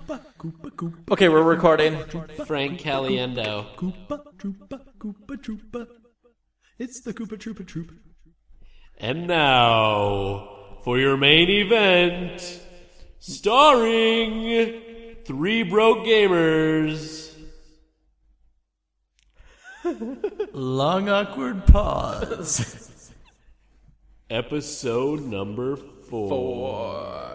Okay, we're recording. Frank Caliendo. It's the Koopa Troopa Troop. And now, for your main event, starring Three Broke Gamers. Long awkward pause. Episode number 4.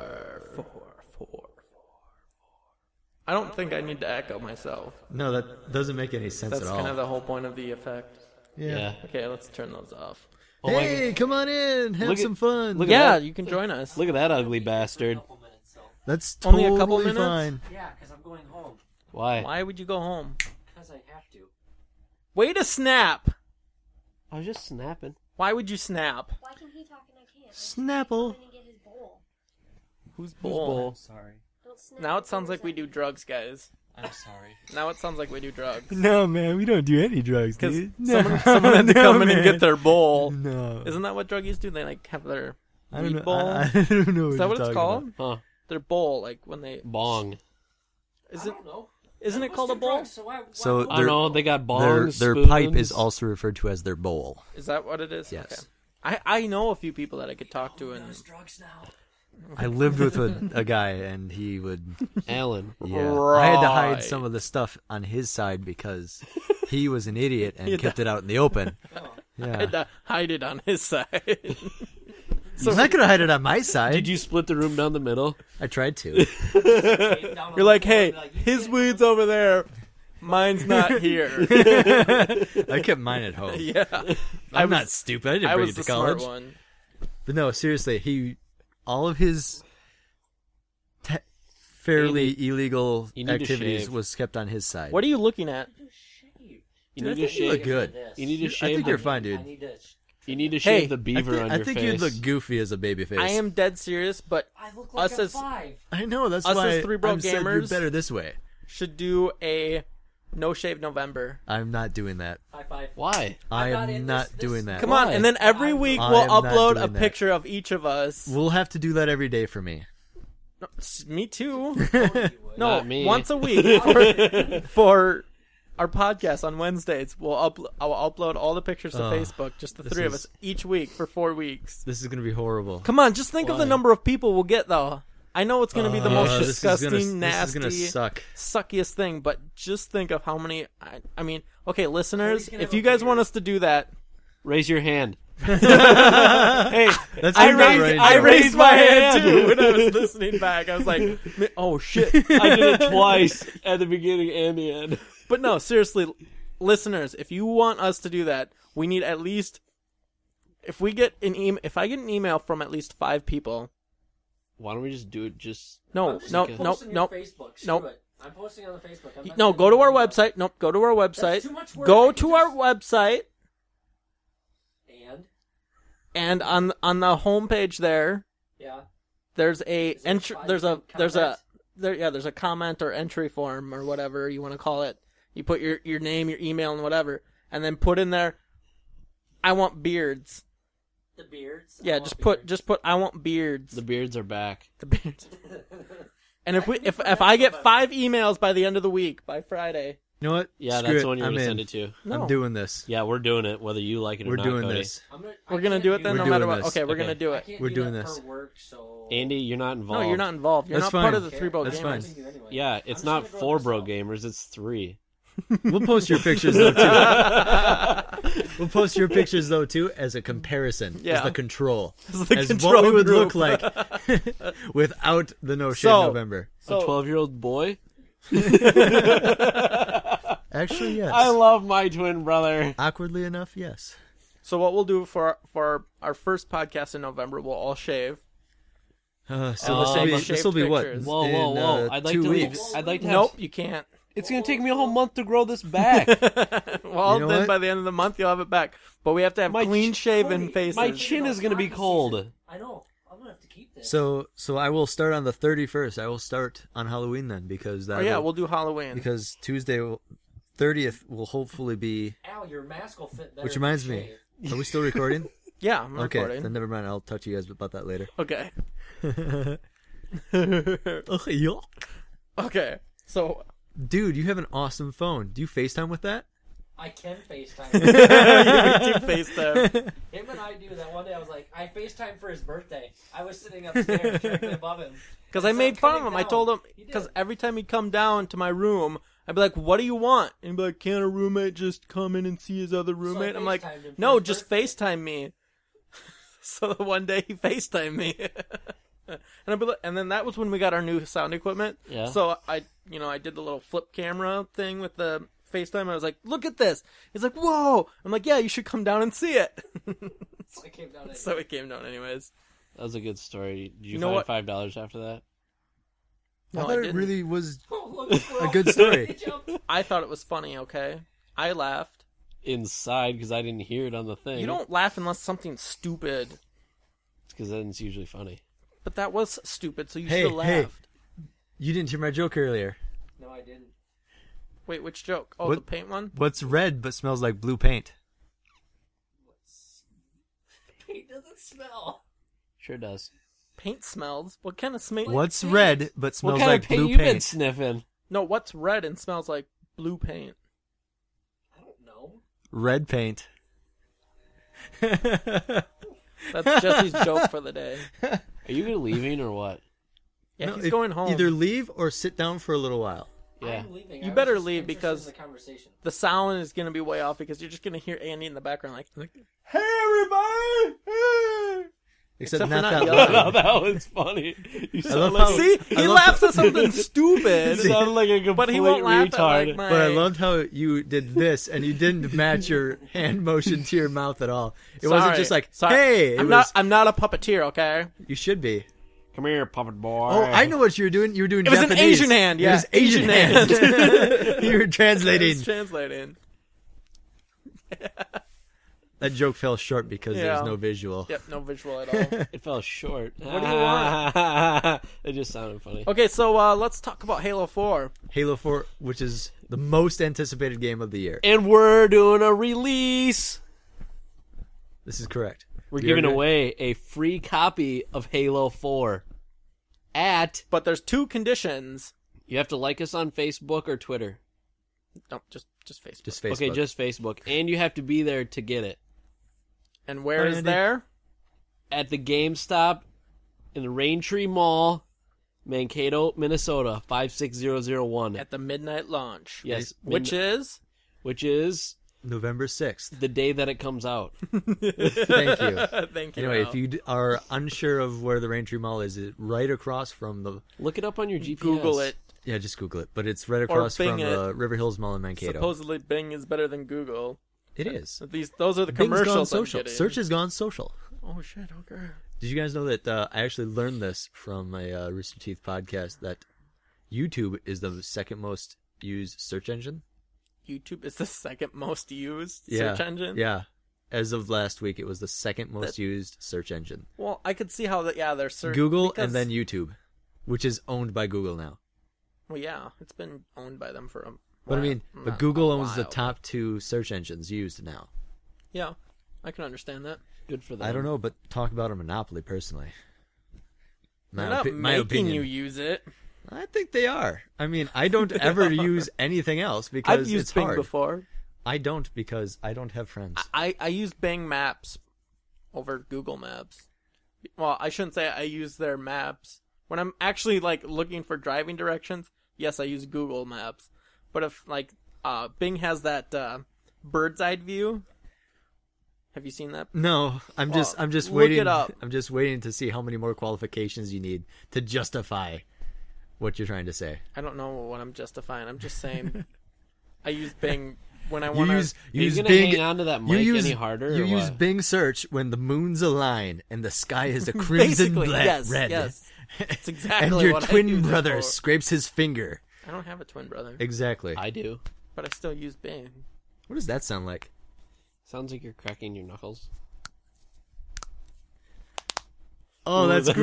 I don't think I need to echo myself. No, that doesn't make any sense That's at all. kind of the whole point of the effect. Yeah. Okay, let's turn those off. Oh my Hey, come on in, have Look at- some fun. look at Yeah, that. you can join us. Look at that ugly bastard. That's Only totally a couple minutes? fine. Yeah, because I'm going home. Why? Why would you go home? Because I have to. Way to snap! I was just snapping. Why would you snap? Why can he talk and I can't? Snapple. I'm going to get his bowl. Who's Who's bull? Sorry. Don't snap Now it the sounds like we fingers do drugs, guys. I'm sorry. Now it sounds like we do drugs. No, man, we don't do any drugs, Because dude. someone had to come in and man. get their bowl. No. Isn't that what druggies do? They like have their I don't weed know. bowl? I don't know. Is that what you're it's talking called? Huh. Their bowl, like when they... Bong. Is I it? don't know. Isn't it What's called a the bowl? drugs, why So would I don't know. They got Their bongs, pipe is spoons. also referred to as their bowl. Is that what it is? Yes. Okay. I know a few people that I could talk to, and those drugs now? I lived with a guy, and he would. Alan. Yeah, I had to hide Right. some of the stuff on his side because he was an idiot and had kept it out in the open. I Yeah, had to hide it on his side. he's not gonna hide it on my side. Did you split the room down the middle? I tried to. You're like, hey, his weed's over there. Mine's not here. I kept mine at home. Yeah. I'm not stupid. I didn't I bring was it the to college. smart one. But no, seriously, all of his fairly illegal you need to activities shave. was kept on his side. What are you looking at? You Dude, need I to think you look shave. good. You need to I shave. think The, you're fine, dude. I need to. you need to Hey, shave the beaver on I your think face. you'd look goofy as a baby face. I am dead serious, but I look like Us a as- 5. I know. That's us why as Three Broke I'm said you're Gamers- better this way. should do a no shave November. I'm not doing that. High 5. Why? I not am in not this- doing that. Come on, Why? and then every week I we'll am not upload a doing that. picture of each of us. We'll have to do that every day for me. Me too. No. No, Not me. once a week for our podcast on Wednesdays. I'll upload all the pictures to Oh, Facebook, just the this three of is- us, each week for 4 weeks. This is gonna be horrible. Come on, just think of the Why? number of people we'll get, though. I know it's going to be the most This is gonna- disgusting, nasty, This is gonna suck. suckiest thing, but just think of how many. I mean, okay, listeners, Cody's gonna if have you a guys want beard. us to do that, Raise your hand. hey, That's I not raised, right I now. raised my hand too when I was listening back. I was like, oh shit. I did it twice at the beginning and the end. But no, seriously, listeners, if you want us to do that, we need at least if I get an email from at least 5 people. Why don't we just do it? Just No, I'm just no, posting no, on no. Facebook. Screw Nope. it. I'm posting on the Facebook. I'm not No, sending go to our email. website. Nope, go to our website. too much work. I Go can to our just- website, And and on the homepage there, yeah, there's a Is there entry. five There's a comments? there's a comment or entry form or whatever you want to call it. You put your name, your email, and whatever, and then put in there. I want beards. the beards. Yeah, I want just put I want beards. the beards are back. The beards. And if I get 5 emails by the end of the week, by Friday, You know what? Yeah, Screw that's it. the one you're I'm gonna in. send it to. no, I'm doing this. Yeah, we're doing it, whether you like it or We're not. doing Cody. this. we're gonna do it then, We're no matter doing what. this. Okay, we're Okay. gonna do I it. can't We're do doing that this. per work, so Andy, you're not involved. No, you're not involved. You're That's not part fine. of the Three Broke That's Gamers. fine. Anyway. Yeah, I'm it's just not gonna go 4 to bro myself. gamers. It's 3. We'll post your pictures though too. We'll post your pictures though too as a comparison. Yeah. As the control. As the as control what we would group. look like without the no shave So- November. A 12-year-old boy. Actually, yes. I love my twin brother. Awkwardly enough, yes. So what we'll do for our first podcast in November, we'll all shave. So same this will be what? pictures. Whoa, In, whoa, whoa! I'd like 2 to. weeks. I'd like to have. Nope, you can't. It's gonna take me a whole month to grow this back. Well, You know then what? by the end of the month, you'll have it back. But we have to have My clean shaven Cody, faces. My chin is gonna be cold. I know. I'm gonna have to keep this. So I will start on the 31st. I will start on Halloween then because that. Oh yeah, we'll do Halloween. because Tuesday 30th will hopefully be. Al, your mask will fit better. Which if you reminds me, shave. are we still recording? Yeah, I'm Okay, recording. then never mind. I'll talk to you guys about that later. Okay. Oh, yeah. Okay, so Dude, you have an awesome phone. Do you FaceTime with that? I can FaceTime. you do FaceTime. Him and I do that one day. I was like, I FaceTime for his birthday. I was sitting upstairs directly above him. Because I So made I'm fun of coming him. I down. told him, He did. because every time he'd come down to my room, I'd be like, what do you want? And he'd be like, can't a roommate just come in and see his other roommate? I'm like, FaceTimed him for no, his just birthday. FaceTime me. So one day he FaceTimed me. And I'd be like, and then that was when we got our new sound equipment. Yeah. So I did the little flip camera thing with the FaceTime. I was like, look at this. He's like, whoa. I'm like, yeah, you should come down and see it. So I came down. So it came down anyways. That was a good story. Did you, know what? find $5 after that? No, I I thought it didn't. really was Oh, look, a squirrel. a good story. He jumped. I thought it was funny, okay? I laughed. Inside, because I didn't hear it on the thing. You don't laugh unless something's stupid. Because then it's usually funny. But that was stupid, so you Hey, should have hey. laughed. You didn't hear my joke earlier. No, I didn't. Wait, which joke? Oh, What? the paint one? What's red but smells like blue paint? He doesn't smell. Sure does. Paint smells? What kind of smell? What's red but What smells kind like of paint blue you been paint? sniffing? No, what's red and smells like blue paint? I don't know. Red paint. That's Jesse's joke for the day. Are you leaving or what? Yeah, No, he's if- going home. Either leave or sit down for a little while. Yeah. I'm leaving. You I was better just leave interested because- in the conversation. The sound is going to be way off because you're just going to hear Andy in the background like, hey, everybody! Hey! Except Except for not not that yelling. No, loud. that was funny. You love sound how- like, See? I He love laughs how- at something you stupid. sound like a complete But he won't laugh retard. at like my... But I loved how you did this, and you didn't match your hand motion to your mouth at all. It wasn't Sorry. just like, Sorry. hey! It I'm was, not a puppeteer, okay? you should be. Come here, puppet boy. Oh, I know what you were doing. You were doing It was an Japanese. Asian hand, It yeah. was Asian hand. You were translating. It's translating. That joke fell short because Yeah. there's no visual. Yep, no visual at all. It fell short. What do you want? It just sounded funny. Okay, so let's talk about Halo 4. Halo 4, which is the most anticipated game of the year. And we're doing a release. This is correct. We're We giving are gonna- away a free copy of Halo 4 at... But there's two conditions. You have to like us on Facebook or Twitter. No, just Facebook. Just Facebook. Okay, just Facebook. And you have to be there to get it. And where is Andy. there? At the GameStop in the Raintree Mall, Mankato, Minnesota, 56001. At the midnight launch. Yes, Which is? which is November 6th. the day that it comes out. Thank you. Thank you. Anyway, Al. if you are unsure of where the Raintree Mall is, it's right across from the... Look it up on your GPS. Google it. Yeah, just Google it. But it's right across Bing from it. the River Hills Mall in Mankato. Supposedly Bing is better than Google. It is. Those are the Bing's gone commercials I'm social. getting. Search has gone social. Oh shit, okay. Did you guys know that I actually learned this from a Rooster Teeth podcast, that YouTube is the second most used search engine? YouTube is the second most used Yeah. search engine? Yeah. As of last week, it was the second most used search engine. Well, I could see how that, yeah, they're search Google because- and then YouTube, which is owned by Google now. Well, yeah, it's been owned by them for a But I while. mean, but Not Google a owns the while. top two search engines used now. Yeah, I can understand that. Good for them. I don't know, but talk about a monopoly, personally. They're not my making opinion. you use it. I think they are. I mean, I don't ever use anything else because I've used it's Bing hard. before. I don't because I don't have friends. I use Bing Maps over Google Maps. Well, I shouldn't say I use their maps. When I'm actually like looking for driving directions, yes, I use Google Maps. But if like Bing has that bird's eye view, have you seen that? No, I'm just Well, look waiting. it up. I'm just waiting to see how many more qualifications you need to justify what you're trying to say. I don't know what I'm justifying. I'm just saying I use Bing when I You want use to. Are you use gonna Bing. hang on to that you mic use, any harder? You or use what? Bing search when the moons align and the sky is a crimson Basically, yes, red. yes. It's exactly And your what I twin use it brother for. scrapes his finger. I don't have a twin brother, Exactly. I do. but I still use Bing. What does that sound like? Sounds like you're cracking your knuckles. Oh, Ooh, that's that-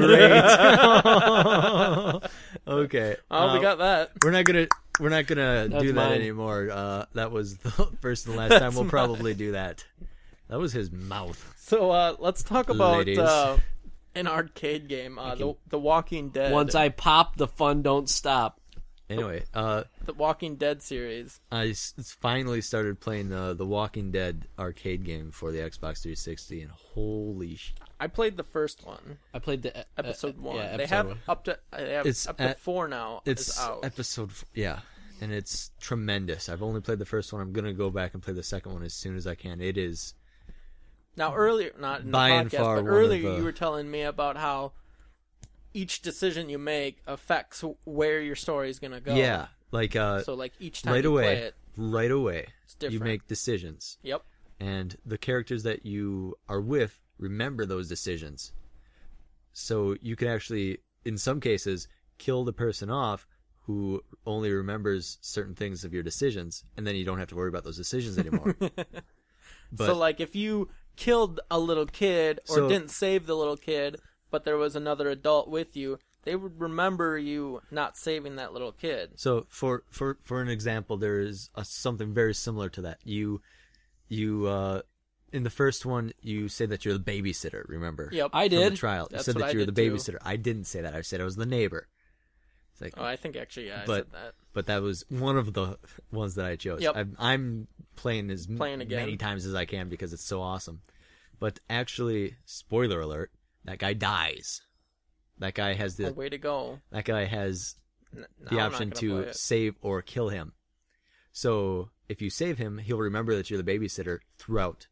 great. Okay. Oh, we got that. We're not gonna That's do that mine. anymore. That was the first and last time we'll probably do that. That was his mouth. So let's talk about Ladies. an arcade game, the Walking Dead. Once I pop, the fun don't stop. Anyway, The Walking Dead series. I finally started playing the Walking Dead arcade game for the Xbox 360, and holy I played the first one, I played the episode 1. Yeah, they episode have one. up to It's up to at- 4 now. it's is out. yeah, and it's tremendous. I've only played the first one. I'm gonna go back and play the second one as soon as I can. It is Now earlier, not in the by and podcast, far but one of earlier the- you were telling me about how each decision you make affects where your story is gonna go. yeah, like So like each time right you play away, it, right away, it's you different. make decisions. Yep. And the characters that you are with remember those decisions. So you can actually, in some cases, kill the person off who only remembers certain things of your decisions, and then you don't have to worry about those decisions anymore. But So like if you killed a little kid or So- didn't save the little kid, but there was another adult with you, they would remember you not saving that little kid. so for an example, there is something very similar to that. You in the first one, you say that you're the babysitter. Remember? Yep. I From the did. trial. That's you said what that I you were the did, too. babysitter. I didn't say that. I said I was the neighbor. It's like, Oh, I think actually, yeah, I But- said that. but that was one of the ones that I chose. Yep. I'm playing as Playing again. many times as I can because it's so awesome. But actually, spoiler alert, that guy dies. That guy has Oh, way to go. that guy has Now the I'm not option gonna to play it. save or kill him. So if you save him, he'll remember that you're the babysitter throughout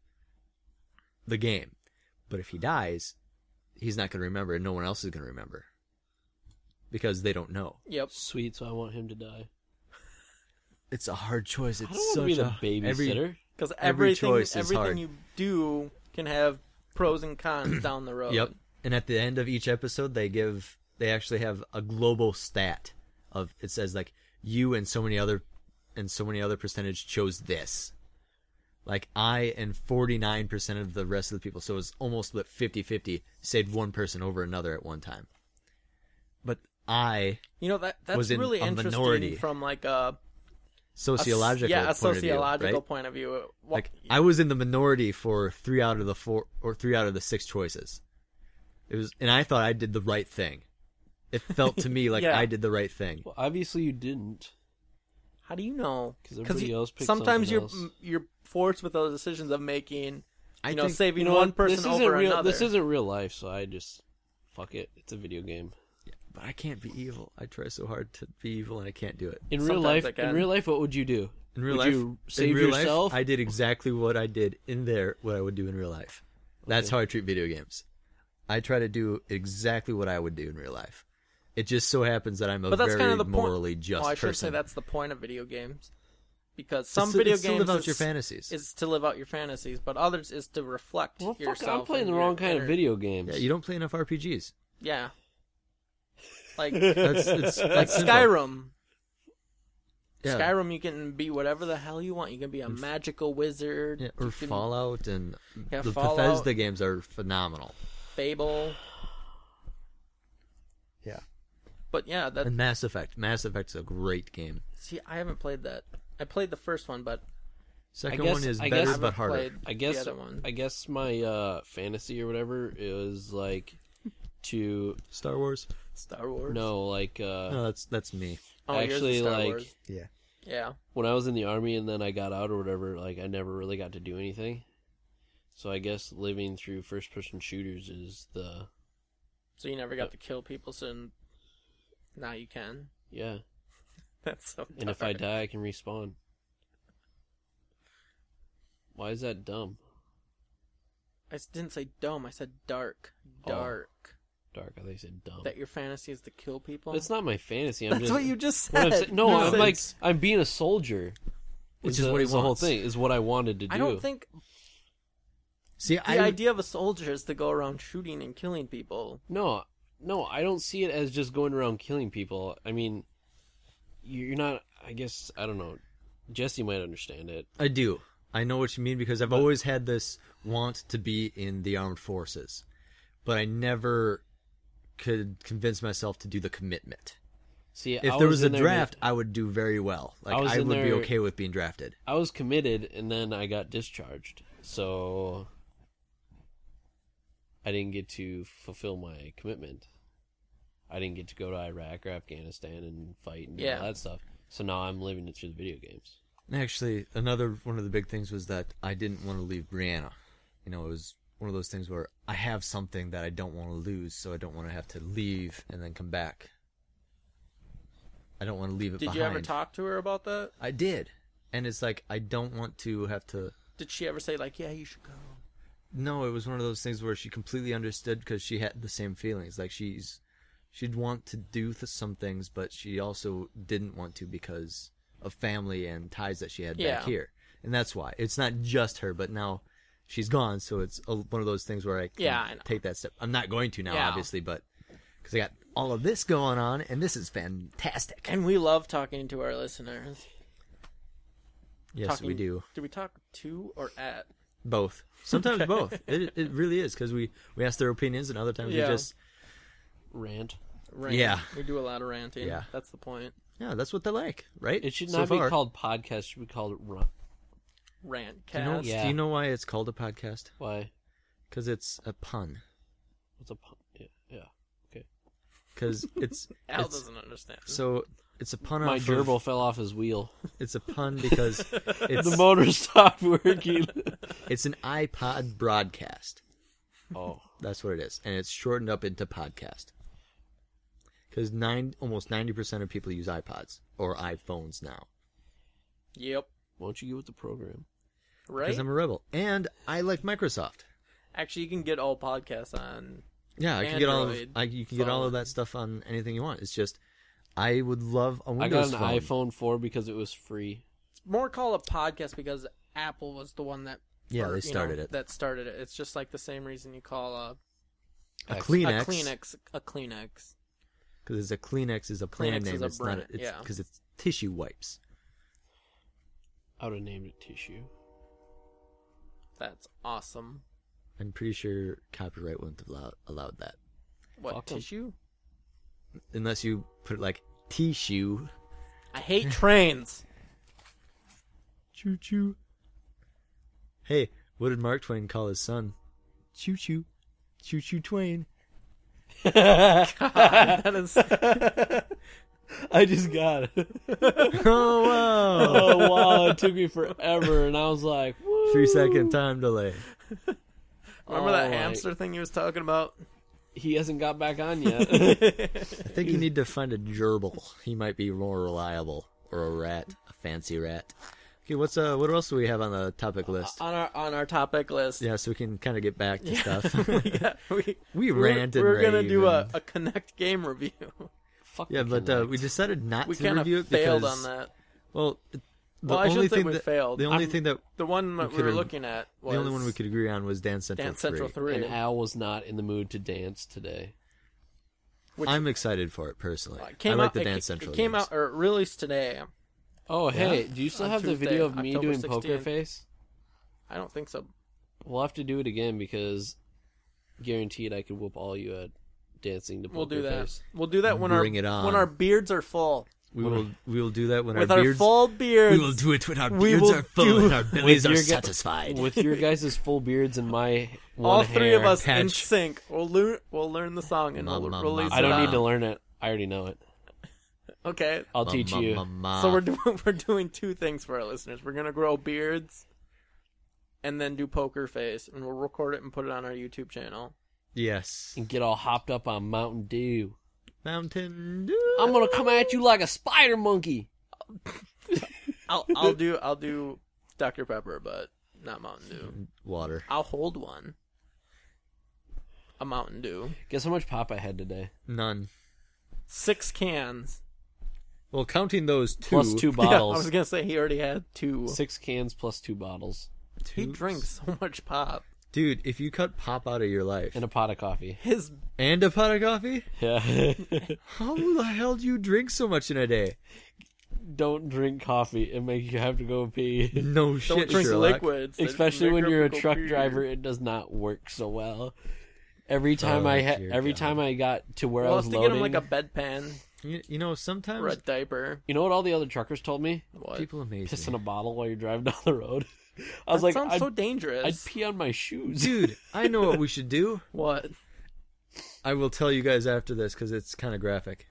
the game. But if he dies, he's not going to remember, and no one else is going to remember because they don't know. Yep. Sweet, so I want him to die. It's a hard choice. It's I don't want to such be the a babysitter. Because Every choice is hard. everything you do can have pros and cons down the road. Yep. And at the end of each episode, they actually have a global stat of, it says like you and so many other percentage chose this. Like I and 49% of the rest of the people, so it's almost split 50-50, saved one person over another at one time. But I, You know that's Was in really a interesting minority. from like a sociological a point of view, sociological right? point of view. Like I was in the minority for 3 out of the 4 or 3 out of the 6 choices. It was, and I thought I did the right thing. It felt to me like Yeah. I did the right thing. Well, obviously you didn't. How do you know? 'Cause everybody else picked sometimes something you're forced with those decisions of making, I you know, think- saving You know one what? person This isn't over real. another. This isn't real life, so I just fuck it. It's a video game. But I can't be evil. I try so hard to be evil and I can't do it. In real Sometimes life, I can. in real life, what would you do? In real Would life, you save in real yourself? life, I did exactly what I did in there, what I would do in real life. That's Okay. how I treat video games. I try to do exactly what I would do in real life. It just so happens that I'm a But that's very kind of the morally point. just Well, I should person. say that's the point of video games, because It's some to- video it's to games live out is, your fantasies. is to live out your fantasies, but others is to reflect Well, fuck, yourself. I'm playing and the your wrong kind of inner- video games. Yeah, you don't play enough RPGs. Yeah, like That's it's like that's simple. Skyrim. Yeah. Skyrim, you can be whatever the hell you want. You can be a magical wizard. Yeah, or you can Fallout and Yeah, the Fallout. Bethesda games are phenomenal. Fable. Yeah. But yeah, that And Mass Effect. Mass Effect's a great game. see, I haven't played that. I played the first one, but Second guess- one is I better guess- but harder. played I guess the other one. I guess my fantasy or whatever is like to Star Wars? Star Wars. no like No, that's me. Oh, yours is actually, Star like- Wars. Yeah. Yeah. when I was in the army and then I got out or whatever, like I never really got to do anything. So I guess living through first person shooters is the So you never got to kill people, so now you can. yeah. That's so. And if I dark. die I can respawn. Why is that dumb? didn't say dumb. I said dark. Oh. Dark. Dark, I think I said dumb. That your fantasy is to kill people. It's not my fantasy. I'm That's just, what you just what I'm said. saying- no, You I'm said- like I'm being a soldier. Which Is is the- what he is the whole wants. thing is what I wanted to do. I don't think See, the idea of a soldier is to go around shooting and killing people. No, I don't see it as just going around killing people. I mean, you're not. I guess I don't know. Jesse might understand it. I do. I know what you mean because I've always had this want to be in the armed forces, but I never could convince myself to do the commitment. See, If I there was a in there draft, I would do very well. Like I was I in would be there- okay with being drafted. I was committed, and then I got discharged, so I didn't get to fulfill my commitment. I didn't get to go to Iraq or Afghanistan and fight and do Yeah. all that stuff. So now I'm living it through the video games. Actually, another one of the big things was that I didn't want to leave Brianna. You know, it was one of those things where I have something that I don't want to lose, so I don't want to have to leave and then come back. I don't want to leave it Did behind. you ever talk to her about that? I did. And it's like, I don't want to have to... Did she ever say like, yeah, you should go? No, it was one of those things where she completely understood because she had the same feelings. Like, she'd want to do some things, but she also didn't want to because of family and ties that she had Yeah. back here. And that's why. It's not just her, but now she's gone, so it's one of those things where I can I know. take that step. I'm not going to now, Yeah. obviously, but because I got all of this going on, and this is fantastic. And we love talking to our listeners. Yes, Talking- we do. Do we talk to or at? Both. Sometimes both. It really is, because we ask their opinions, and other times Yeah. we just... Rant. Rant. Yeah. We do a lot of ranting. Yeah. That's the point. Yeah, that's what they like, right? It should So not be far. called podcast. It should be called run. Rant Do you know, cast. Yeah. do you know why it's called a podcast? Why? Because it's a pun. What's a pun? Yeah. Okay. Because it's Al it's- doesn't understand. so it's a pun. My off of- gerbil fell off his wheel. It's a pun because it's The motor stopped working. it's an iPod broadcast. Oh. That's what it is, and it's shortened up into podcast. Because almost 90% of people use iPods or iPhones now. Yep. Why don't you get with the program? Right? Because I'm a rebel, and I like Microsoft. Actually, you can get all podcasts on. Yeah, I can get all of Android you can get all of that phones. stuff on anything you want. It's just I would love a I Windows got an phone. iPhone 4 because it was free. It's more called a podcast because Apple was the one that. Yeah, or, they you started it. That started it. It's just like the same reason you call A X. Kleenex. a Kleenex a Kleenex. Because a Kleenex is a brand Kleenex name. is a It's brand, not. It's yeah. because it's tissue wipes. I would have named it Tissue. That's awesome. I'm pretty sure copyright wouldn't have allowed that What, Fuck 'em. tissue? unless you put it like tissue. I hate trains. Choo choo. Hey, what did Mark Twain call his son? Choo choo, choo choo Twain. That is. I just got it. Oh wow! Oh, wow. It took me forever. And I was like, woo. 3-second time delay. Remember that Oh, my- hamster thing he was talking about? He hasn't got back on yet. I think you need to find a gerbil. He might be more reliable, or a rat, a fancy rat. Okay, what else do we have on the topic list? on our topic list. Yeah, so we can kind of get back to stuff. we rant and We're gonna rave do and- a Connect game review. Fuck Yeah, the but Kinect. we decided not We to kind of review it failed because, on that. well, Well, I shouldn't say we failed. The only I'm- thing that The one that we could've- were looking at was the only one we could agree on was Dance Central Dance Central 3. And Al was not in the mood to dance today. which I'm excited for it personally. it came I like out, the it, Dance Central. It came games. out or released today. Oh, hey, do you still On have the Tuesday, video of me October doing poker 16th. face? I don't think so. We'll have to do it again because guaranteed I could whoop all you at dancing to poker We'll do that. face. We'll do that when Bring it on. when our beards are full. We will do that when With our our beards. full beards. We will do it when our We beards will are full do- and our bellies With are your satisfied. With your guys' full beards and my one All three of hair. us in patch. sync. We'll learn the song and we'll Ma, ma, release ma, I it. don't Wow. need to learn it. I already know it. Okay. I'll teach you. So we're doing two things for our listeners. We're gonna grow beards, and then do poker face, and we'll record it and put it on our YouTube channel. Yes. And get all hopped up on Mountain Dew. Mountain Dew. I'm gonna come at you like a spider monkey. I'll do Dr. Pepper, but not Mountain Dew. Water. I'll hold one. A Mountain Dew. Guess how much pop I had today? None. 6 cans. Well, counting those two. Plus 2 Yeah, I bottles. was gonna say he already had 2. 6 cans plus 2 bottles. He drinks so much pop. Dude, if you cut pop out of your life And a pot of coffee. His and a pot of coffee, Yeah. how the hell do you drink so much in a day? Don't drink coffee. It makes you have to go pee. No shit, don't drink Sherlock. liquids. that Especially make when her you're a go truck pee. driver, it does not work so well. Every time Oh, dear every God. time I got to where We'll I was have to loading, get him like a bedpan You know, sometimes or a diaper. you know what all the other truckers told me? What? people amaze Piss me. in a bottle while you're driving down the road. I was That like, sounds I'd, so dangerous. I'd pee on my shoes. Dude, I know what we should do. What? I will tell you guys after this because it's kind of graphic.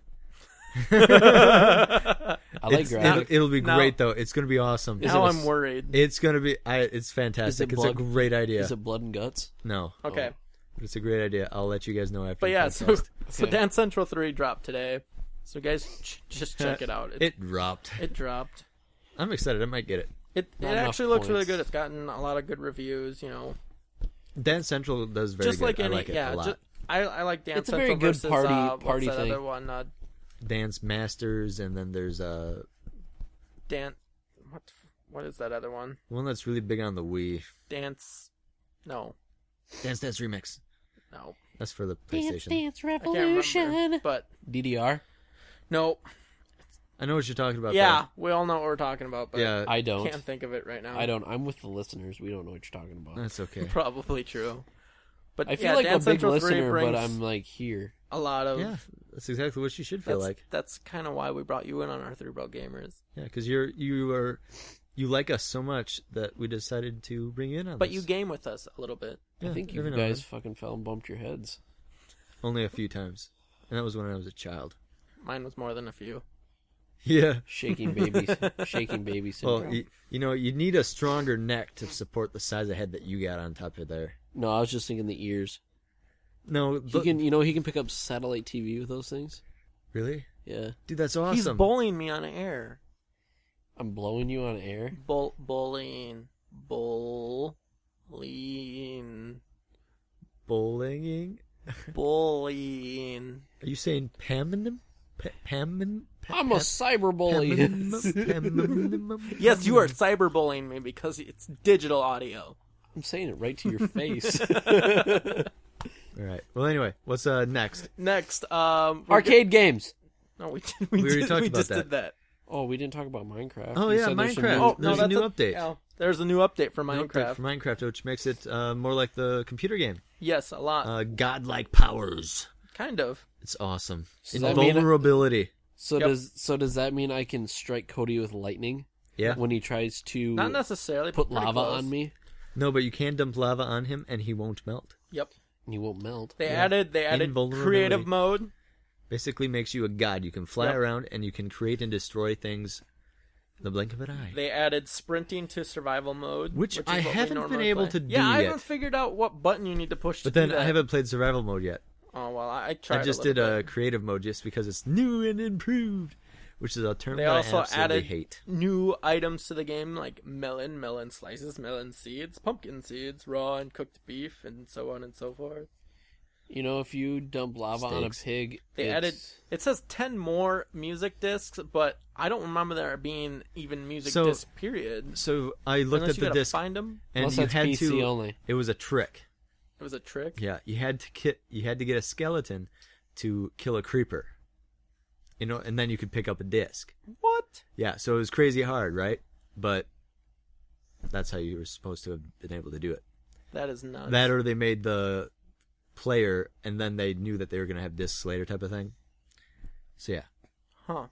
I like graphic. It'll be Now- great though. It's gonna be awesome. Is Now it a I'm s- worried. It's gonna be. It's fantastic. It's a blood- great idea. Is it blood and guts? No, Okay. but it's a great idea. I'll let you guys know after. But the yeah, podcast. so Okay. Dance Central 3 dropped today. So guys, just check it out. It dropped. It dropped. I'm excited. I might get it. It Not enough actually looks really points. good. It's gotten a lot of good reviews. You know, Dance Central does very just good. like any I like it a lot. I like Dance It's a Central very good versus, party what's that thing. other one? Dance Masters, and then there's Dance. What is that other one? one that's really big on the Wii. Dance. No, Dance Dance Remix. no. That's for the PlayStation. Dance I can't remember. But DDR? no. I know what you're talking about. Yeah, we all know what we're talking about. though. But Yeah, I don't. can't think of it right now. I don't. I'm with the listeners. We don't know what you're talking about. that's okay. Probably true. But I feel yeah, like Dance a big Central 3 listener, but brings I'm like here. a lot of. Yeah, that's exactly what you should feel like. That's kind of why we brought you in on our 3 Bro Gamers. Yeah, because you like us so much that we decided to bring you in on But this. you game with us a little bit. Yeah, I think you every now guys and fucking fell and bumped your heads. then. Only a few times, and that was when I was a child. Mine was more than a few. Yeah. Shaking baby Well, syndrome. you need a stronger neck to support the size of head that you got on top of there. No, I was just thinking the ears. No, He can pick up satellite TV with those things. really, Yeah, dude, that's He's awesome. bullying me on air. I'm blowing you on air. Bullying. Bullying. Bullying. Are you saying Pammin? I'm a cyberbully. Yes, you are cyberbullying me because it's digital audio. I'm saying it right to your face. All right. Well, anyway, what's next? Next, Arcade games. No, we already talked we about just that. did that. Oh, we didn't talk about Minecraft. Oh, You yeah, said there's some Minecraft. new- Oh, There's no, a new that's update. yeah, there's a new update for An update Minecraft. for Minecraft, which makes it more like the computer game. Yes, a lot. Godlike powers. Kind of. It's awesome. Does that mean- Invulnerability. So Yep. does that mean I can strike Cody with lightning Yeah. when he tries to Not necessarily. put but pretty lava close. on me No, but you can dump lava on him and he won't melt. Yep. and he won't melt? They added Invulnerability. creative mode. Basically makes you a god. You can fly Yep. around and you can create and destroy things in the blink of an eye. They added sprinting to survival mode, Which is I what we haven't been normally able play. to do Yeah, I yet. haven't figured out what button you need to push. But to then do that. I haven't played survival mode yet. Oh well, I tried. I just a did little a bit. creative mode just because it's new and improved, which is a term They that also I absolutely added hate. new items to the game like melon slices, melon seeds, pumpkin seeds, raw and cooked beef, and so on and so forth. You know, if you dump lava on a Steaks. pig, They it's- added. It says 10 more music discs, but I don't remember there being even music So- discs. Period. So I looked Unless at you the gotta disc find them. and Unless you that's had PC to. only. It was a trick. It was a trick. Yeah, you had to get a skeleton to kill a creeper. You know, and then you could pick up a disc. What? Yeah, so it was crazy hard, right? But that's how you were supposed to have been able to do it. That is nuts. That or they made the player and then they knew that they were going to have discs later type of thing. So yeah. Huh.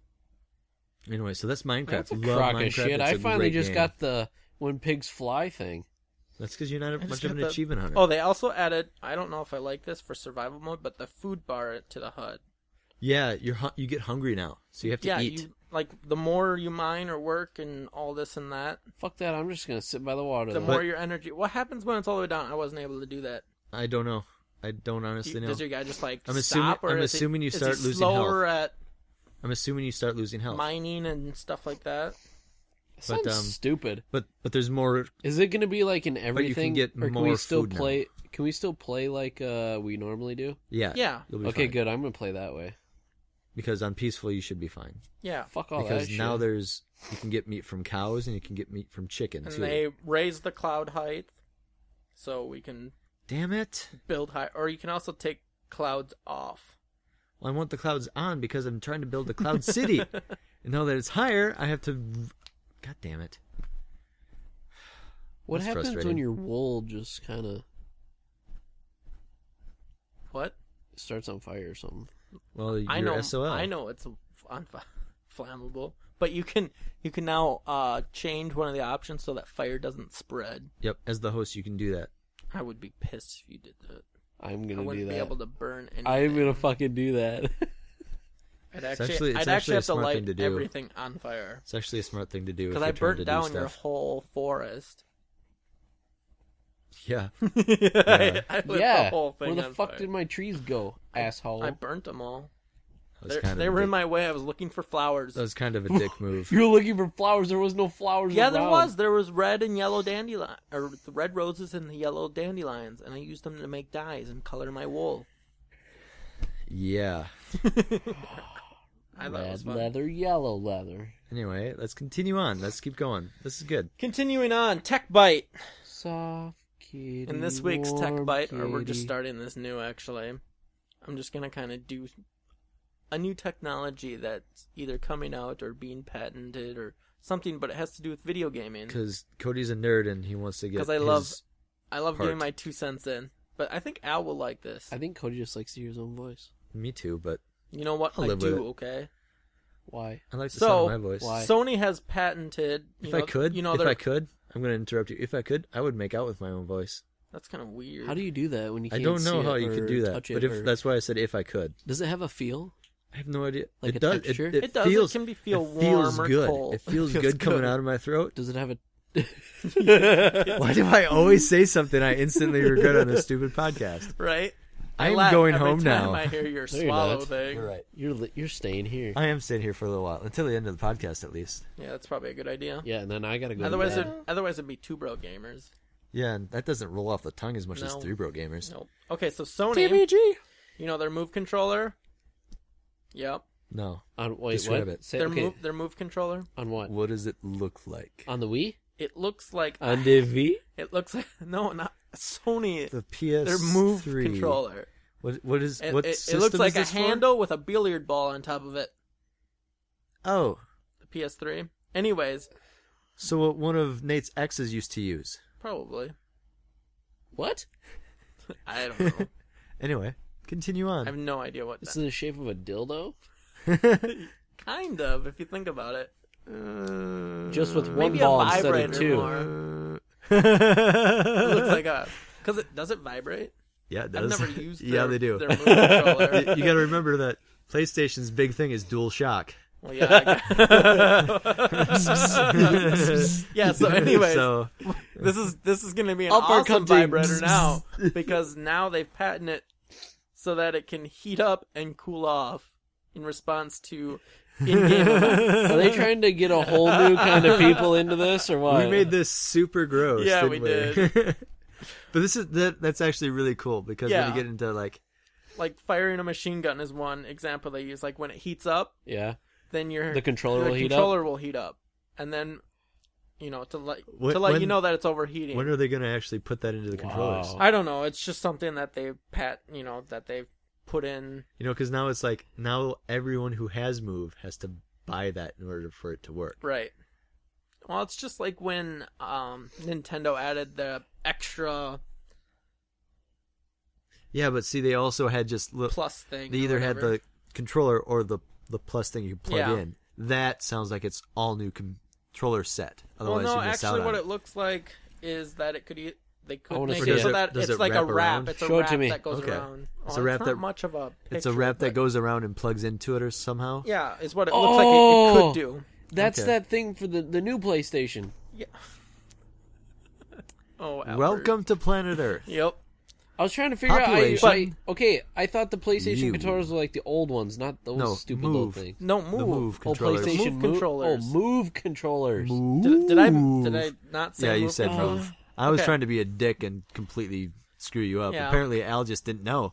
Anyway, so that's Minecraft. That's a Love crock Minecraft. of shit. It's I a finally great just game. got the when pigs fly thing. That's because you're not I just much of got an the- achievement hunter. Oh, they also added. I don't know if I like this for survival mode, but the food bar to the hut. Yeah, you get hungry now, so you have to Yeah, eat. you like the more you mine or work and all this and that, Fuck that! I'm just gonna sit by the water. the then. more your energy. What happens when it's all the way down? I wasn't able to do that. I don't know. I don't honestly know. Does your guy just like I'm assuming- stop, or I'm is he- assuming you is he start losing slower at I'm assuming you start losing health. mining and stuff like that? Sounds but, stupid. But there's more. Is it gonna be like in you everything? can get or can more we still food now. play? Can we still play like we normally do? Yeah. Yeah. You'll be Okay, fine. good. I'm gonna play that way. Because on peaceful you should be fine. Yeah, Fuck all Because that now shit. there's you can get meat from cows and you can get meat from chicken and too. they raise the cloud height, so we can Damn it! build high. Or you can also take clouds off. Well, I want the clouds on because I'm trying to build a cloud city. And now that it's higher, I have to. God damn it! What That's happens when frustrating. your wool just kind of What? starts on fire or something? Well, you're I know. SOL. I know it's flammable, but you can now change one of the options so that fire doesn't spread. Yep. As the host, you can do that. I would be pissed if you did that. I'm I gonna do wouldn't be that. able to burn anything. I'm gonna fucking do that. I'd It's actually actually have a to smart light thing to do. everything on fire. It's actually a smart thing to do. Because if I you're trying burnt to do down your stuff. whole forest. Yeah. I lit the whole thing Where the on fuck fire. did my trees go, asshole? I burnt them all. That was kind They of were a in dick, my way. I was looking for flowers. that was kind of a dick move. You were looking for flowers. There was no flowers. Yeah, around. there was. There was red and yellow dandelion, or the red roses and the yellow dandelions, and I used them to make dyes and color my wool. Yeah. I thought it was Red fun. leather, yellow leather. Anyway, let's continue on. Let's keep going. This is good. Continuing on, Tech Bite. Soft kitty. In this week's Tech warm Bite, or we're just kitty. starting this new actually. I'm just gonna kind of do a new technology that's either coming out or being patented or something, but it has to do with video gaming. Because Cody's a nerd and he wants to get Because I his... love part. getting my 2 cents in. But I think Al will like this. I think Cody just likes to hear his own voice. Me too, but You know what? I'll I live with do. it. Okay. Why? I like the So, sound of my voice. why? Sony has patented. If I could, you know, I'm they're- going to interrupt you. If I could, I would make out with my own voice. That's kind of weird. How do you do that when you I can't don't know see how it you could or do that, touch but it, if or- that's why I said if I could. Does it have a feel? I have no idea. Like it a does. texture? It does. Feels, It can feel it feels warm or good. cold. It feels It feels good coming good. out of my throat. Does it have a? Why do I always say something I instantly regret on this stupid podcast? Right? I am laugh going every home time now. I hear your No, you're swallow not. thing. You're right. You're staying here. I am staying here for a little while until the end of the podcast, at least. Yeah, that's probably a good idea. Yeah, and then I gotta go. Otherwise, to bed. it'd be two bro gamers. Yeah, and that doesn't roll off the tongue as much as No. 3 Bro Gamers. Nope. Okay, so Sony, TVG. you know their Move controller. Yep. No. On wait, Describe what? it. Say, Their okay. Move controller. On what? What does it look like? On the Wii? It looks like On the V? it looks like no, not Sony. The PS3. Their Move controller. What is It, what it, system it looks like is a this for? handle with a billiard ball on top of it. Oh, The PS3. Anyways, so what one of Nate's exes used to use. probably. What? I don't know. Anyway, continue I on. have no idea what. This is in the shape of a dildo? Kind of, if you think about it. Just with one Maybe a ball instead of vibrator two. more. It looks like a. Does it vibrate? Yeah, it does. I've never used. Yeah, they do. Their Move controller. You got to remember that PlayStation's big thing is Dual Shock. Well, yeah. Yeah. So, anyways, So this is going to be an Uppercutting. awesome vibrator now because now they've patented it so that it can heat up and cool off in response to in-game events. Are they trying to get a whole new kind of people into this, or what? we made this super gross. Yeah, didn't we did. But that's actually really cool because when Yeah. you get into like Like firing a machine gun is one example they use. Like when it heats up, Yeah. then The controller will heat up? will heat up, and then to let When- you know that it's overheating. when are they going to actually put that into the controllers? Wow. I don't know. It's just something that they that they've put in. You know, because now it's like now everyone who has Move has to buy that in order for it to work. Right. Well, it's just like when Nintendo added the extra Yeah, but see, they also had just plus thing. they or either had whatever. the controller or the plus thing you plug Yeah. in. That sounds like it's all new controller set. Well, Otherwise, no, you miss actually, out what on it looks like is that it could they I could wanna make see it it. so that Does it's it like a wrap wrap. around? It's a Show it wrap to me. that goes Okay. around. It's Oh, a wrap not that- much of a. It's a picture, wrap that but- goes around and plugs into it or somehow. Yeah, is what it looks like it could do. That's Okay. that thing for the new PlayStation. Yeah. Oh, Albert. Welcome to Planet Earth. Yep. I was trying to figure out. Population. I thought the PlayStation You. controllers were like the old ones, not those No, stupid Move. little things. No, The move. Move Oh, controllers. PlayStation Move controllers. Oh, Move controllers. Did I not say Yeah, you move said controllers? Move. I was Okay. trying to be a dick and completely screw you up. Yeah. Apparently, Al just didn't know.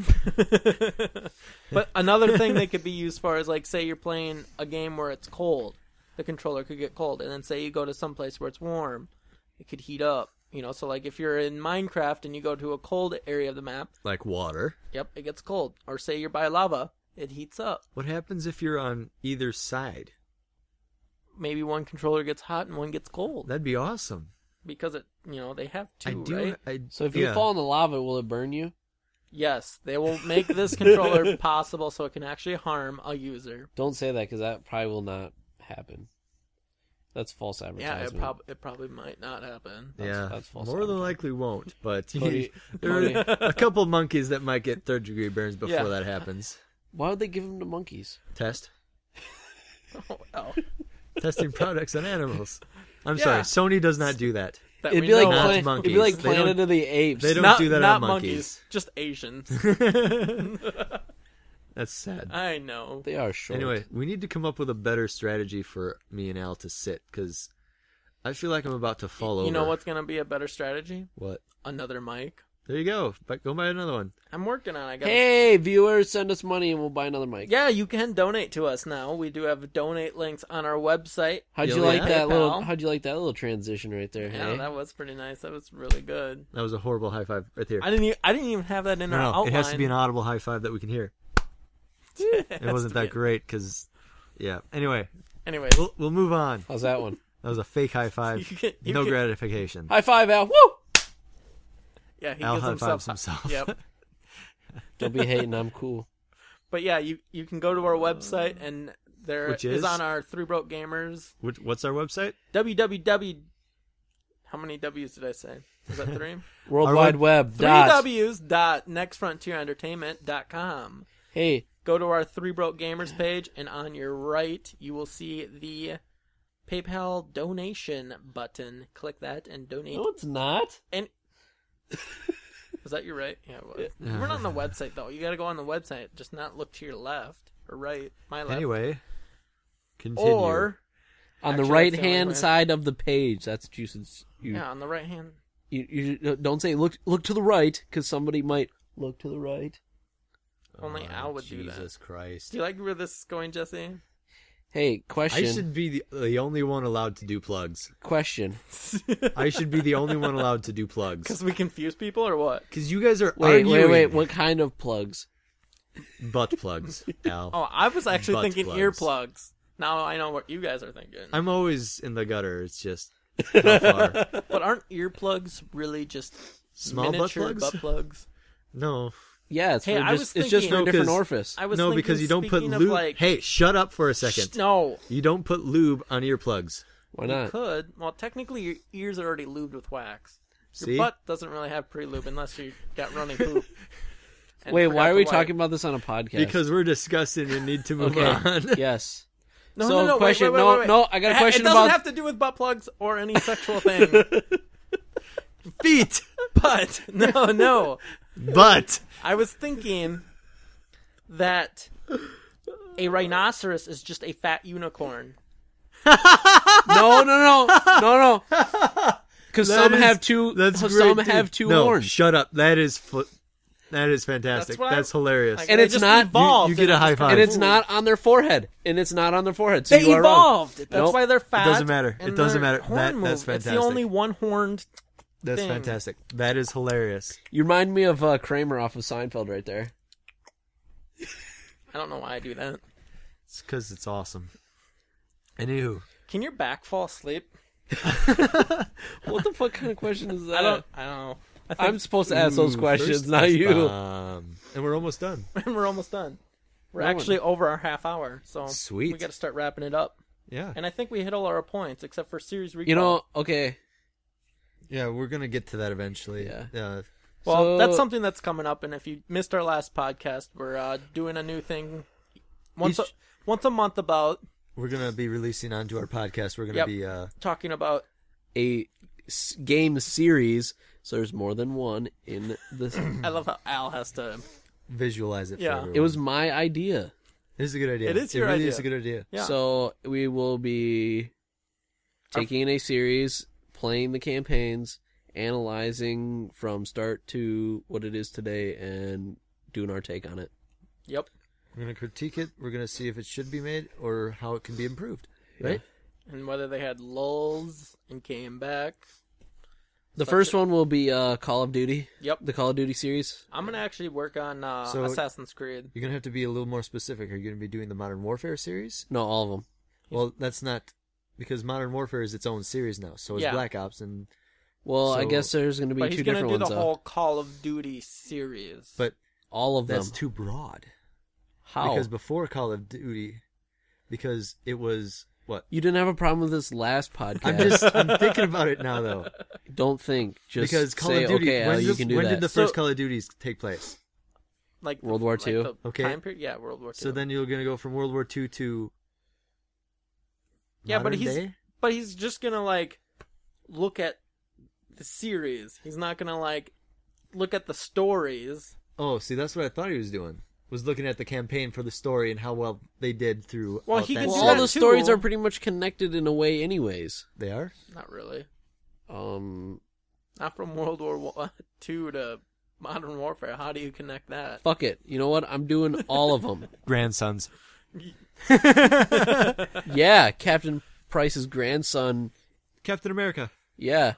But another thing they could be used for is like, say you're playing a game where it's cold, the controller could get cold, and then say you go to some place where it's warm, it could heat up. So like if you're in Minecraft and you go to a cold area of the map, Like water. yep, it gets cold. Or say you're by lava, it heats up. What happens if you're on either side? Maybe one controller gets hot and one gets cold That'd be awesome. because they have I two, do. right? So if you yeah. fall in the lava, will it burn you? Yes, they will make this controller possible so it can actually harm a user. Don't say that because that probably will not happen. That's false Yeah, advertisement. it probably might not happen. That's false more than advertising. likely won't. But Cody- there are a couple monkeys that might get third-degree burns before Yeah. that happens. Why would they give them to monkeys? Test. Oh, well. Testing products on animals. I'm Yeah. sorry, Sony does not do that. That It'd we be like know Not of. it'd monkeys. be like They Planet don't- of the Apes. they don't not, do that not on monkeys. just Asians. That's sad. I know. They are short. Anyway, we need to come up with a better strategy for me and Al to sit, because I feel like I'm about to fall over. You know what's gonna be a better strategy? What? Another mic. There you go. But go buy another one. I'm working on it. I got hey, viewers, send us money and we'll buy another mic. Yeah, you can donate to us now. We do have donate links on our website. How'd you Yeah, like yeah. that little? PayPal. How'd you like that little transition right there? Yeah, Hey? that was pretty nice. That was really good. That was a horrible high five right there. I didn't even have that in our No, outline. it has to be an audible high five that we can hear. It wasn't that great because, yeah. Anyway, Anyways, we'll move on. How's that one? That was a fake high five. you No can- gratification. High five, Al. Woo! yeah, he Al gives high himself. fives himself. Yep. Don't be hating. I'm cool. But yeah, you can go to our website and there Which is is? on our Three Broke Gamers What's our website? www. How many W's did I say? Was that 3? World Our Wide Web. Dot. 3Ws.nextfrontierentertainment.com. Hey, Go to our Three Broke Gamers page, and on your right, you will see the PayPal donation button. Click that and donate. no, it's not. And was that your right? Yeah, it was. We're not on the website though. You got to go on the website. Just not look to your left or right. My left. Anyway, continue. or On Actually, the right that's the only hand way. side of the page. That's juices. yeah, on the right hand. You don't say look to the right because somebody might look to the right. Only Al would do that. Jesus Christ. Do you like where this is going, Jesse? Hey, question. I should be the only one allowed to do plugs. Question. I should be the only one allowed to do plugs. Because we confuse people, or what? Because you guys are Wait. arguing. What kind of plugs? Butt plugs, Al. Oh, I was actually Butt thinking plugs. earplugs. Now I know what you guys are thinking. I'm always in the gutter. It's just how far. But aren't earplugs really just Small butt miniature plugs? butt plugs? No, Yeah, it's Hey, for I just, was it's just thinking- for a different 'cause orifice. I was no, thinking, because you don't put speaking of, lube. like, Hey, shut up for a second. no, You don't put lube on earplugs. Why you not? could. Well, technically, your ears are already lubed with wax. Your See? butt doesn't really have pre-lube unless you got running poop. And Wait, forgot why are to we wipe. talking about this on a podcast? Because we're disgusting and need to move okay, on. yes. No, So, no, question- wait, no, wait. no, I got a question It doesn't about- have to do with butt plugs or any sexual thing. Feet, But no. butt. I was thinking that a rhinoceros is just a fat unicorn. No. Because some That is- have two. That's great. Some dude. have two no, horns. Shut up. That is fantastic. That's what That's hilarious. Like, And they it's just not- evolved, you get and a it high just five. And it's moved. not on their forehead. So They you are wrong. evolved. That's Nope. why they're fat. doesn't matter. and It doesn't their matter. horn That's move. It's fantastic. the only one-horned. That's thing. fantastic. That is hilarious. You remind me of Kramer off of Seinfeld right there. I don't know why I do that. It's because it's awesome. Anywho, Can your back fall asleep? What the fuck kind of question is that? I don't know. I think I'm supposed to ask those Ooh, questions, first not you. and we're almost done. we're almost done. We're No one- actually over our half hour, so Sweet. we got to start wrapping it up. Yeah. And I think we hit all our points except for series recall. You know, okay. Yeah, we're gonna get to that eventually. Yeah. well, so- that's something that's coming up. And if you missed our last podcast, we're doing a new thing once a month about We're gonna be releasing onto our podcast. We're gonna Yep. be talking about A game series, so there's more than one in this. I love how Al has to. visualize it. Yeah. For everyone. It was my idea. It is a good idea. It is your really idea. is a good idea. Yeah. So we will be taking a series, playing the campaigns, analyzing from start to what it is today, and doing our take on it. Yep. We're gonna critique it. We're gonna see if it should be made or how it can be improved. Right? And whether they had lulls and came back. The first one will be Call of Duty. Yep. The Call of Duty series. I'm gonna actually work on So- Assassin's Creed. You're gonna have to be a little more specific. Are you gonna be doing the Modern Warfare series? No, all of them. Well, that's not because Modern Warfare is its own series now. So is Yeah. Black Ops, and Well, I So- guess there's going to be But two he's gonna different do ones. the though. whole Call of Duty series. but All of them. that's too broad. How? Because before Call of Duty, because it was You didn't have a problem with this last podcast. I'm thinking about it now though. Don't think. Just Because Call say, of Duty, okay, Al, you can do when that. did the first Call of Duties take place? Like World War II? the Okay. time period? Yeah, World War II. So then you're gonna go from World War II to yeah, but modern day? he's just gonna like look at the series. He's not gonna like look at the stories. Oh, see, that's what I thought he was doing. Was looking at the campaign for the story and how well they did through. Well, he that can Well, do series. all that the too. stories are pretty much connected in a way, anyways. They are. Not really. Not from World War II to Modern Warfare. How do you connect that? Fuck it. You know what? I'm doing all of them. Grandsons. Yeah, Captain Price's grandson. Captain America. Yeah.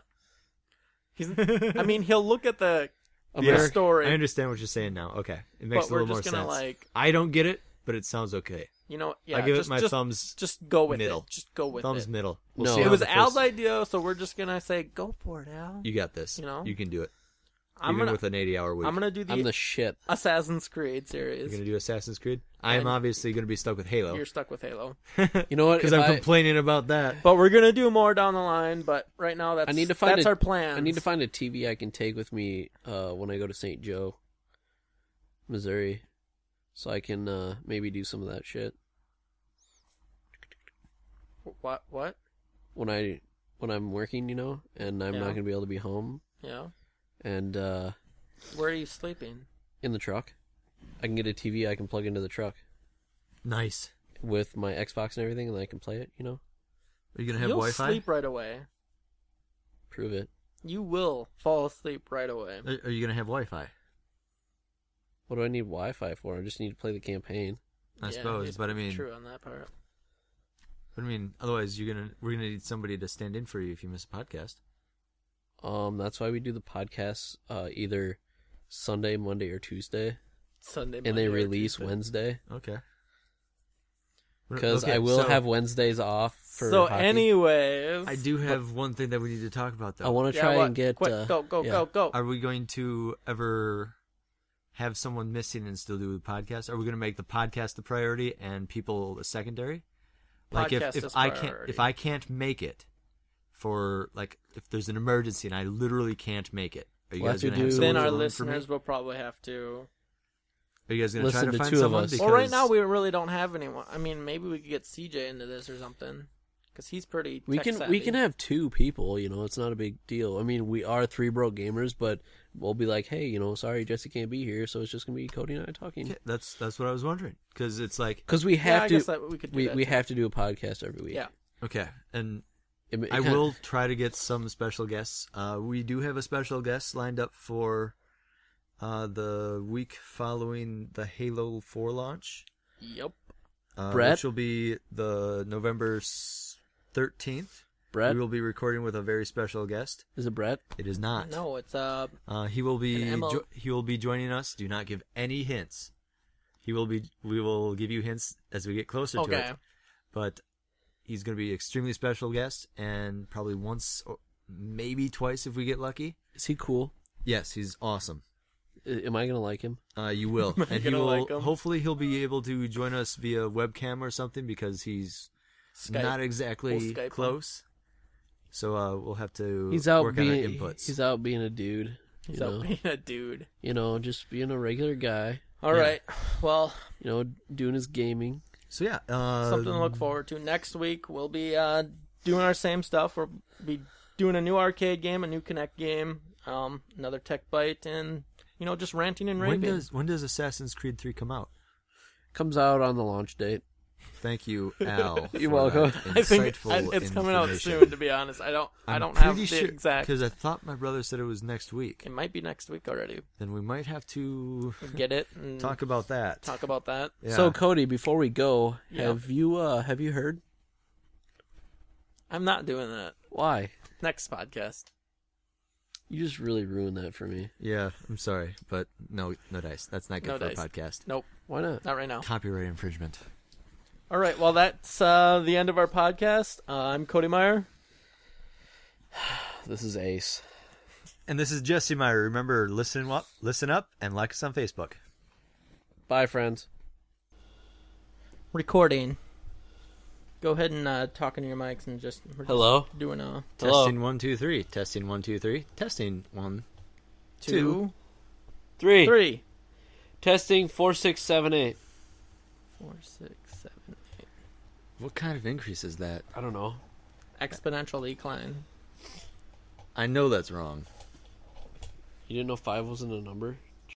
I mean, he'll look at the America. story. I understand what you're saying now. Okay, it makes But a little we're more just gonna, sense. like- I don't get it, but it sounds okay. You know, yeah. I give just, it my just, thumbs. Just go with middle. it. Just go with Thumbs it. middle. No. see It how It was the Al's first- idea, so we're just gonna say, go for it, Al. You got this. You know? you can do it. I'm Even gonna, with an 80-hour week. I'm gonna do the, I'm the shit. Assassin's Creed You're series. gonna do Assassin's Creed. I am And- obviously gonna be stuck with Halo You're stuck with Halo, You know what? because If I'm I- complaining about that. but we're gonna do more down the line. But right now, that's I need to find that's a- our plan. I need to find a TV I can take with me when I go to St. Joe, Missouri, so I can maybe do some of that shit What? when I'm working, you know, and I'm Yeah. not gonna be able to be home. Yeah. And Where are you sleeping? in the truck, I can get a TV I can plug into the truck Nice. with my Xbox and everything, and I can play it. You know, Are you gonna have You'll Wi-Fi? sleep right away. prove it. You will fall asleep right away. Are you gonna have Wi-Fi? What do I need Wi-Fi for? I just need to play the campaign. I Yeah, suppose, it's but I mean, true on that part. otherwise we're gonna need somebody to stand in for you if you miss a podcast. That's why we do the podcasts either Sunday, Monday, or Tuesday, Sunday, and they Monday, or release Tuesday. Wednesday. Okay. Because Okay, I will so have Wednesdays off for So, hockey. anyways, I do have one thing that we need to talk about though. I want to Yeah, try what? and get Quick, go, yeah. go. Are we going to ever have someone missing and still do the podcast? Are we going to make the podcast the priority and people the secondary? Like Podcast if is I can't priority. if I can't make it for like if there's an emergency and I literally can't make it, are you We'll guys have to going to have do- someone Then our fill in for me? listeners will probably have to. Are you guys going to try listen to to find two of someone? us. Because Well, right now we really don't have anyone. I mean, maybe we could get CJ into this or something, because he's pretty. We tech can savvy. have two people. You know, it's not a big deal. I mean, we are three broke gamers, but we'll be like, hey, you know, sorry Jesse can't be here, so it's just gonna be Cody and I talking. Yeah, that's what I was wondering because it's like Because we Yeah, have I to. guess that we could do that We too. have to do a podcast every week. Yeah. okay, and It I kinda- will try to get some special guests. We do have a special guest lined up for the week following the Halo 4 launch, Yep. Brett? which will be the November 13th. Brett, We will be recording with a very special guest. is it Brett? It is not. No, it's He will be An ML he will be joining us. Do not give any hints. We will give you hints as we get closer to okay. it. But he's going to be extremely special guest and probably once or maybe twice if we get lucky. Is he cool? Yes, he's awesome. Am I gonna like him? You will, Am I and he gonna will. like him? Hopefully, he'll be able to join us via webcam or something because he's Skype. not exactly We'll Skype him. close. So we'll have to He's out work on our being inputs. he's out being a dude. He's You out know, being a dude. just being a regular guy. All Yeah. right. Well, You know, doing his gaming. So yeah, something to look forward to. Next week we'll be doing our same stuff. We'll be doing a new arcade game, a new Kinect game, another Tech Bite, and just ranting and raving. When does Assassin's Creed 3 come out? Comes out on the launch date. Thank you, Al. You're for welcome. that I think insightful it's coming out information. soon. To be honest, I don't I'm have pretty the sure, exact. because I thought my brother said it was next week. It might be next week already. Then we might have to Get it and talk about that. talk about that. Yeah. So Cody, before we go, Yeah. have you heard? I'm not doing that. Why? Next podcast. You just really ruined that for me. Yeah, I'm sorry, but no dice. That's not good No for dice. a podcast. Nope, Why not? not right now. Copyright infringement. All right. Well, that's the end of our podcast. I'm Cody Meyer. This is Ace. And this is Jesse Meyer. Remember, listen up, and like us on Facebook. Bye, friends. Recording. Go ahead and talk into your mics and we're Hello? just doing a Hello? Testing 1 2 3. Testing 1 2 3. Testing 1. 2, 3. 3. Testing 4, 6, 7, 8. 4, 6, 7, 8. What kind of increase is that? I don't know. Exponential decline. I know that's wrong. You didn't know 5 wasn't a number?